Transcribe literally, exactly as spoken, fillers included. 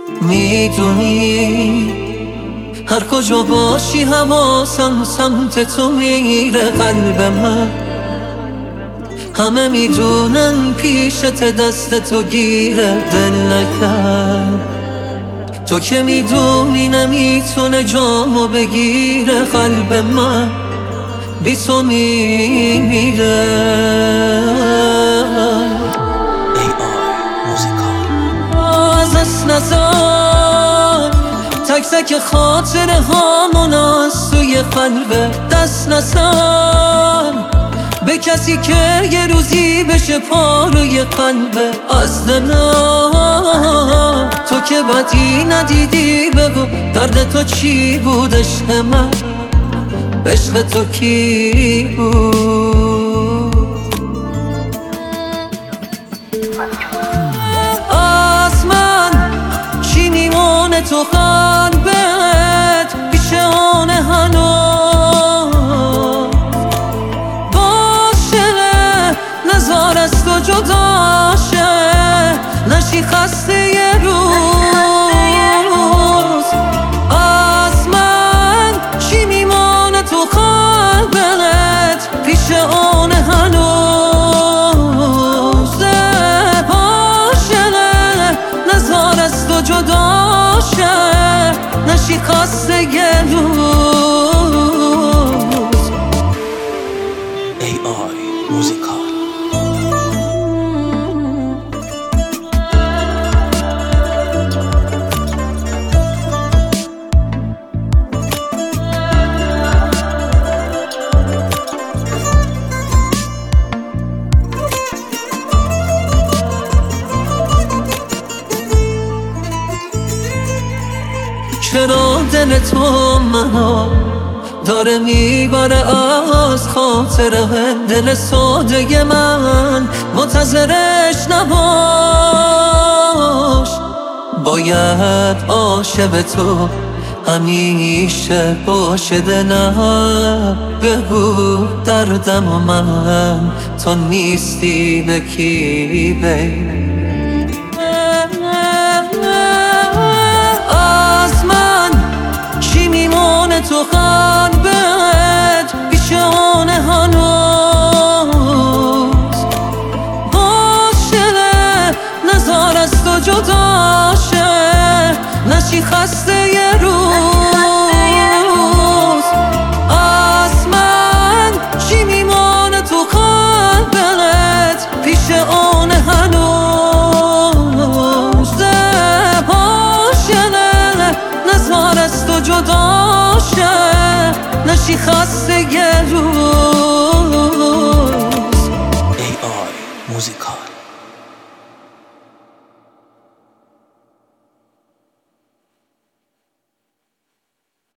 میدونی هر کجا باشی حواسم سمت تو میره. قلب من همه میدونن پیشت دست تو گیره. دل نکن تو که میدونی نمیتونه جامو بگیره. قلب من بی تو میمیره. از دست نزن تک تک خاطره هامون از توی قلبه. دست نزن به کسی که یه روزی بشه پاروی قلبه. از دلم تو که بدی ندیدی بگو درد تو چی بود. عشق من عشق تو کی بود؟ از من چی میمونه تو قلبت پیش آن هنوز؟ باشه نزار از تو جدا شه نشی خسته یه روز. از من چی میمونه تو قلبت پیش آن هنوز؟ باشه نزار از تو جدا شه نشی خسته یه روز. ای آی موزیکال. چرا دل تو منو داره میبره از خاطره؟ دل ساده من منتظرش نباش. باید عاشق تو همیشه باشه. دلم بگو دردم و من تو نیستی به کی بی؟ تو قلبت پیش آن هنوز؟ باشه نزار از تو جدا شه نشی خسته یه روز. از من چی میمونه تو قلبت پیش آن هنوز؟ باشه نزار از تو جدا نشی خسته